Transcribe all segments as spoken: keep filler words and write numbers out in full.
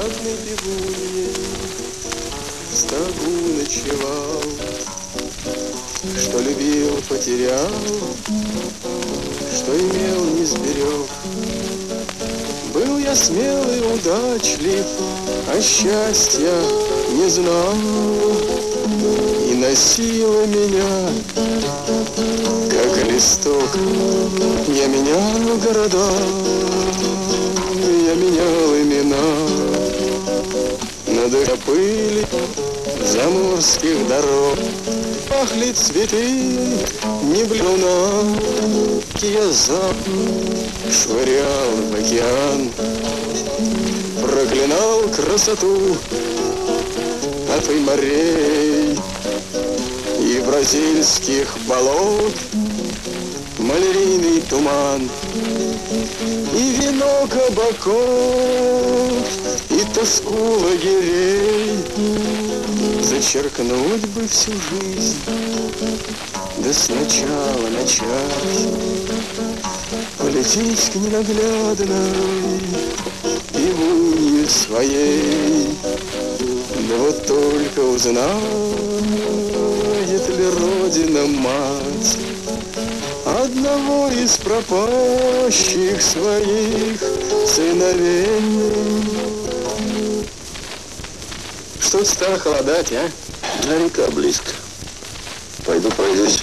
ненаглядной пивуньей в стогу ночевал, что любил, потерял, что имел, не сберег. Был я смелый, удачлив, а счастья не знал, и носило меня, как листок. Я менял города, я менял имена, над пыли заморских дорог. Пахли цветы, не блюна, я запах швырял в океан, проклинал красоту этой морей и бразильских болот, малярийный туман, и вино кабаков, и тоску лагерей. Зачеркнуть бы всю жизнь, да сначала начать, полететь к ненаглядной пивунье своей. Да вот только узнает ли Родина мать одного из пропащих своих сыновей. Что-то стало холодать, а? Да река близко. Пойду пройдусь.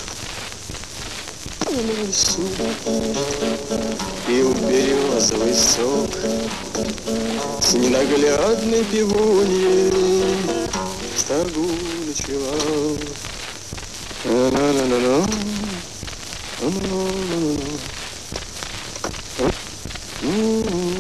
Пил березовый сок с ненаглядной пивуньей в стогу ночевал. На-на-на-на-на. На-на-на-на-на.